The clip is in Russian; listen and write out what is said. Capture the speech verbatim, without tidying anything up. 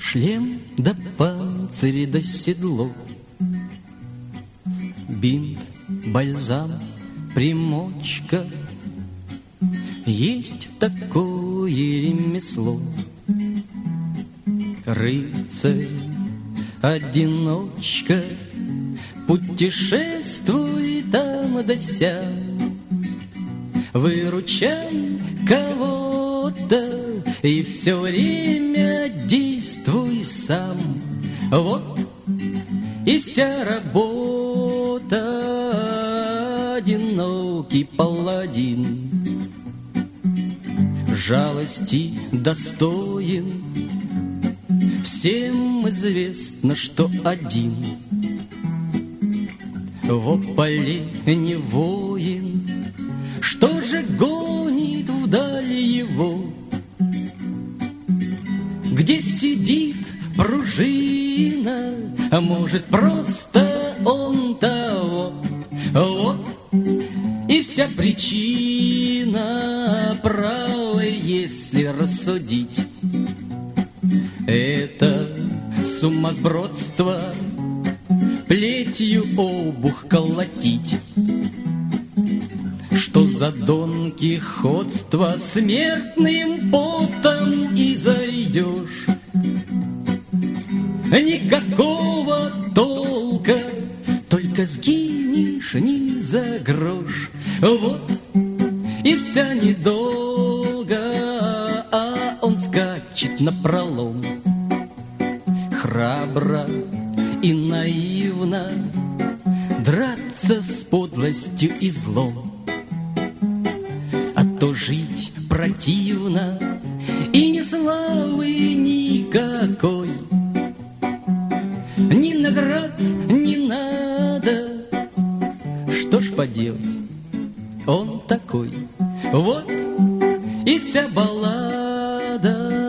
Шлем да панцирь да седло, бинт, бальзам, примочка. Есть такое ремесло. Рыцарь, одиночка, путешествуй там да сям, выручай кого-то и все время действуй сам. Вот и вся работа, одинокий паладин. Жалости достоин, всем известно, что один. В ополе не воин, что же гонит вдаль его? Где сидит пружина, а может, просто он того. Вот и вся причина, правая, если рассудить. Это сумасбродство, плетью обух колотить. Что за Дон Кихотство, смертным потом и зайдешь. Никакого толка, только сгинешь не за грош. Вот и вся недолго, а он скачет напролом. Храбро и наивно драться с подлостью и злом. А то жить противно и ни славы никакой, ни наград не надо. Что ж поделать, он такой. Вот и вся баллада.